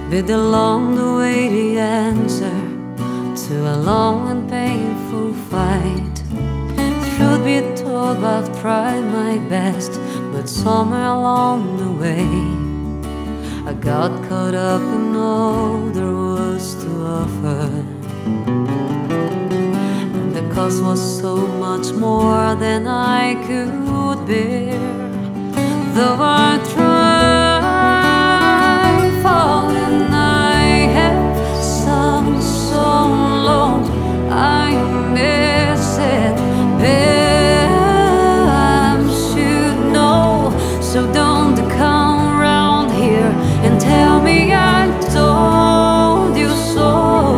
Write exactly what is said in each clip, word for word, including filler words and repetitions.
With along the way the answer to a long and painful fight. Truth be told, I've tried my best, but somewhere along the way I got caught up in all there was to offer, and the cost was so much more than I could bear. Though I tried falling, I have sung so long, I miss it. I should know, so don't come round here and tell me I told you so.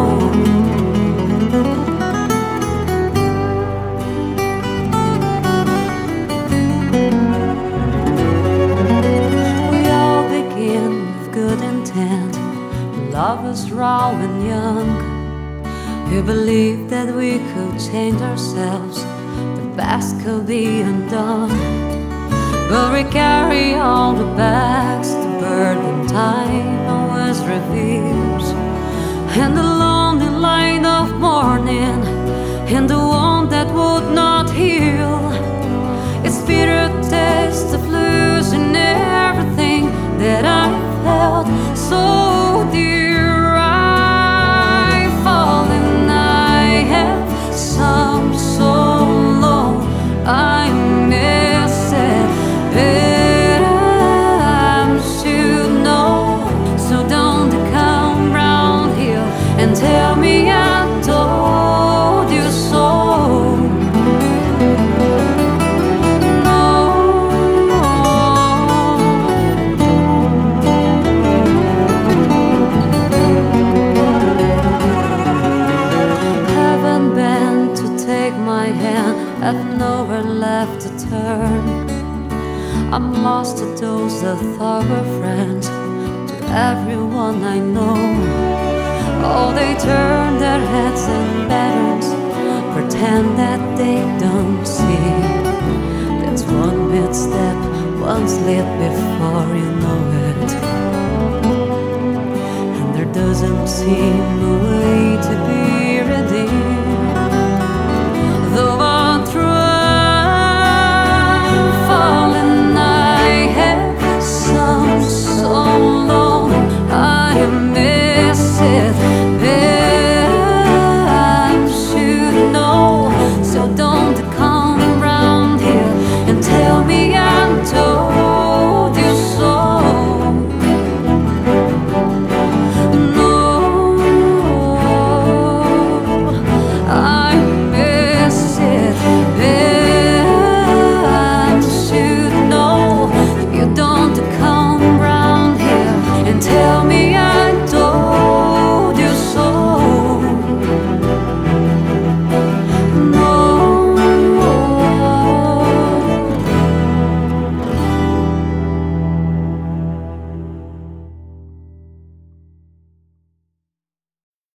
Love was raw and young. We believed that we could change ourselves, the past could be undone. But we carry all the bags, the burden time always reveals, and the lonely light of morning, and the one that would not heal. It's bitter taste of losing everything that I felt so dear. Tell me I told you so. No, haven't been to take my hand, I've nowhere left to turn. I'm lost to those that thought were friends, to everyone I know. Oh, they turn their heads in patterns, pretend that they don't see. That's one misstep, one slip before you know it, and there doesn't seem a way to be redeemed. Though